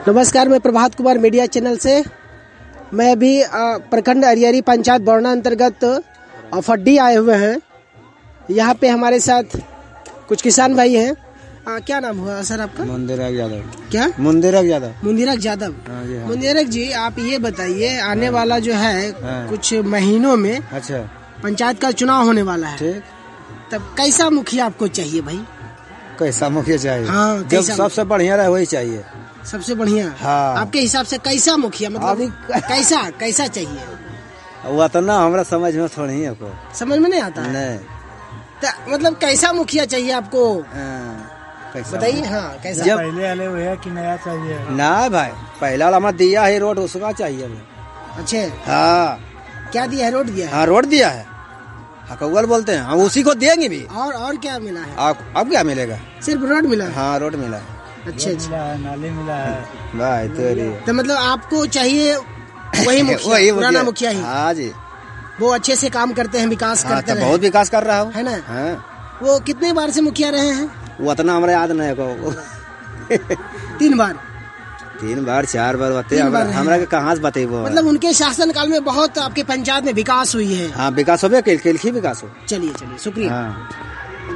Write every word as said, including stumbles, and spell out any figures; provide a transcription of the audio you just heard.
नमस्कार, मैं Prabhat Kumar media channel से। मैं अभी प्रखंड अरियरी पंचायत बौरना अंतर्गत फड्डी आए हुए हैं। यहाँ पे हमारे साथ कुछ किसान भाई हैं। आ, क्या नाम हुआ सर आपका? मुंदिरक यादव। क्या? मुंदिरक यादव। मुंदिरक यादव। मुंदिरक जी, आप ये बताइए, आने वाला जो है कुछ महीनों में अच्छा पंचायत का चुनाव होने वाला है, ठीक, तब कैसा मुखिया आपको चाहिए भाई? कैसा मुखिया चाहिए? हाँ, जब सबसे बढ़िया रहे वही चाहिए। सबसे बढ़िया? हाँ। आपके हिसाब से कैसा मुखिया, मतलब कैसा कैसा चाहिए? वो तो ना हमारा समझ में थोड़ी है, को समझ में नहीं आता है। नहीं, तो मतलब कैसा मुखिया चाहिए आपको, बताइए। हाँ, कैसा? जब पहले वाले वो है कि नया चाहिए? ना भाई, पहला वाला हमारा दिया है रोड, उसका चाहिए हमें। अच्छा, हाँ। क्या दिया है? रोड दिया है? हाँ, रोड दिया है, हकौल बोलते हैं, हम उसी को देंगे भी। और और क्या मिला है? आप अब क्या मिलेगा? सिर्फ रोड मिला है? हाँ, रोड मिला है। अच्छा अच्छा, नाली मिला है भाई तेरी। तो मतलब आपको चाहिए वही मुखिया, वही पुराना मुखिया ही? हाँ जी, वो अच्छे से काम करते हैं, विकास हाँ, करते तो हैं, बहुत विकास कर रहा हूँ, है ना? हाँ। वो कितने बार से मुखिया रहे हैं? वो इतना हमारे याद नहीं को। तीन बार? तीन बार चार बार बते तीन बार हमरा के कहाँ से बते वो? मतलब उनके शासन काल में बहुत आपके पंचायत में विकास हुई है। हाँ, विकास हो गया, किल किल ही विकास हो। चलिए चलिए, शुक्रिया। हाँ।